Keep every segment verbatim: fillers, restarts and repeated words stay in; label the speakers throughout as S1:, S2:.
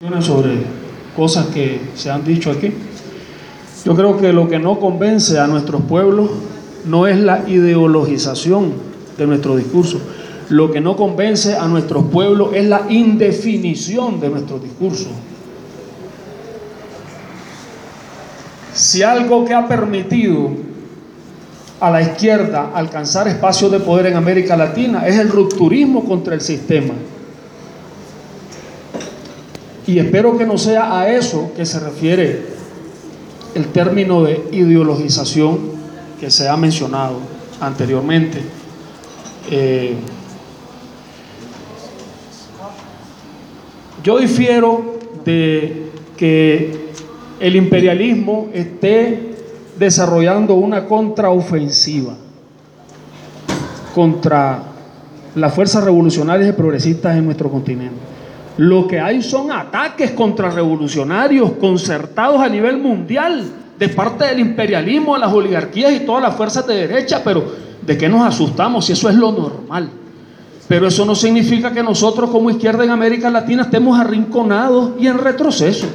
S1: Sobre cosas que se han dicho aquí. Yo creo que lo que no convence a nuestros pueblos no es la ideologización de nuestro discurso. Lo que no convence a nuestros pueblos es la indefinición de nuestro discurso. Si algo que ha permitido a la izquierda alcanzar espacios de poder en América Latina es el rupturismo contra el sistema. Y espero que no sea a eso que se refiere el término de ideologización que se ha mencionado anteriormente. Eh, yo difiero de que el imperialismo esté desarrollando una contraofensiva contra las fuerzas revolucionarias y progresistas en nuestro continente. Lo que hay son ataques contrarrevolucionarios concertados a nivel mundial de parte del imperialismo, de las oligarquías y todas las fuerzas de derecha. Pero ¿de qué nos asustamos si eso es lo normal? Pero eso no significa que nosotros como izquierda en América Latina estemos arrinconados y en retroceso.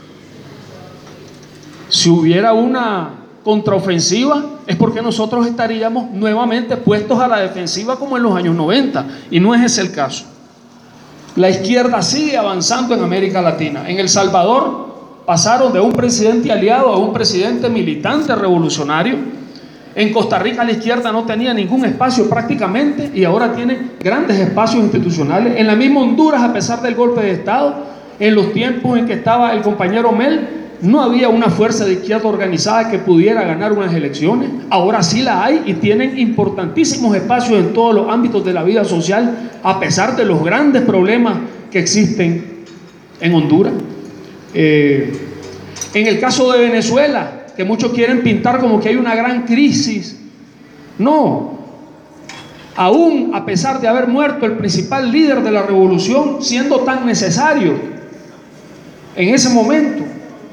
S1: Si hubiera una contraofensiva es porque nosotros estaríamos nuevamente puestos a la defensiva como en los años noventa, y no es ese el caso. La izquierda sigue avanzando en América Latina. En El Salvador pasaron de un presidente aliado a un presidente militante revolucionario. En Costa Rica la izquierda no tenía ningún espacio prácticamente y ahora tiene grandes espacios institucionales. En la misma Honduras, a pesar del golpe de Estado, en los tiempos en que estaba el compañero Mel, no había una fuerza de izquierda organizada que pudiera ganar unas elecciones. Ahora sí la hay y tienen importantísimos espacios en todos los ámbitos de la vida social, a pesar de los grandes problemas que existen en Honduras. Eh, en el caso de Venezuela, que muchos quieren pintar como que hay una gran crisis, no. Aún a pesar de haber muerto el principal líder de la revolución, siendo tan necesario en ese momento,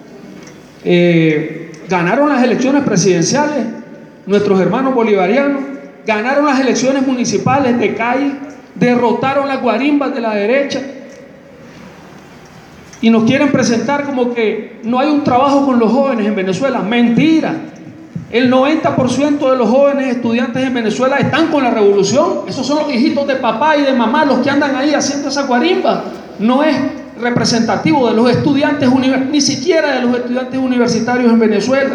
S1: Eh, ganaron las elecciones presidenciales nuestros hermanos bolivarianos, ganaron las elecciones municipales de calle, derrotaron las guarimbas de la derecha y nos quieren presentar como que no hay un trabajo con los jóvenes en Venezuela. Mentira. El noventa por ciento de los jóvenes estudiantes en Venezuela están con la revolución. Esos son los hijitos de papá y de mamá los que andan ahí haciendo esa guarimba. No es representativo de los estudiantes, ni siquiera de los estudiantes universitarios en Venezuela.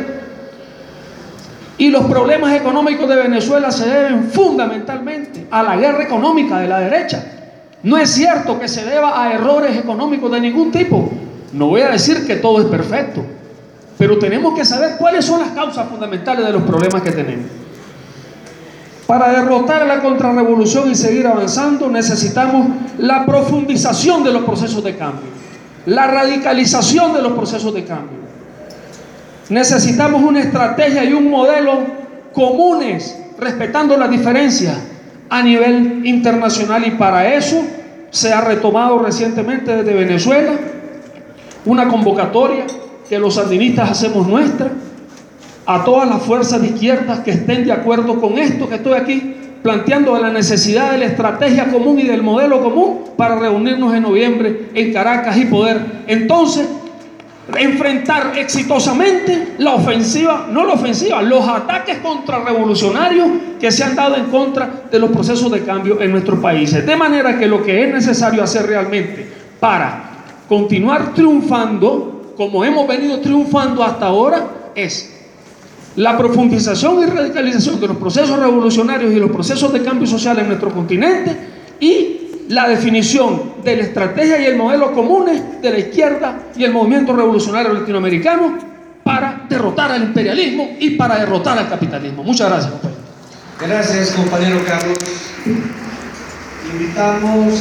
S1: Y los problemas económicos de Venezuela se deben fundamentalmente a la guerra económica de la derecha. No es cierto que se deba a errores económicos de ningún tipo. No voy a decir que todo es perfecto, pero tenemos que saber cuáles son las causas fundamentales de los problemas que tenemos. Para derrotar la contrarrevolución y seguir avanzando, necesitamos la profundización de los procesos de cambio, la radicalización de los procesos de cambio. Necesitamos una estrategia y un modelo comunes, respetando las diferencias a nivel internacional, y para eso se ha retomado recientemente desde Venezuela una convocatoria que los sandinistas hacemos nuestra a todas las fuerzas de izquierdas que estén de acuerdo con esto que estoy aquí planteando, de la necesidad de la estrategia común y del modelo común, para reunirnos en noviembre en Caracas y poder entonces enfrentar exitosamente la ofensiva, no la ofensiva, los ataques contrarrevolucionarios que se han dado en contra de los procesos de cambio en nuestros países. De manera que lo que es necesario hacer realmente para continuar triunfando como hemos venido triunfando hasta ahora es la profundización y radicalización de los procesos revolucionarios y los procesos de cambio social en nuestro continente, y la definición de la estrategia y el modelo comunes de la izquierda y el movimiento revolucionario latinoamericano para derrotar al imperialismo y para derrotar al capitalismo. Muchas gracias, compañero.
S2: Gracias, compañero Carlos. Invitamos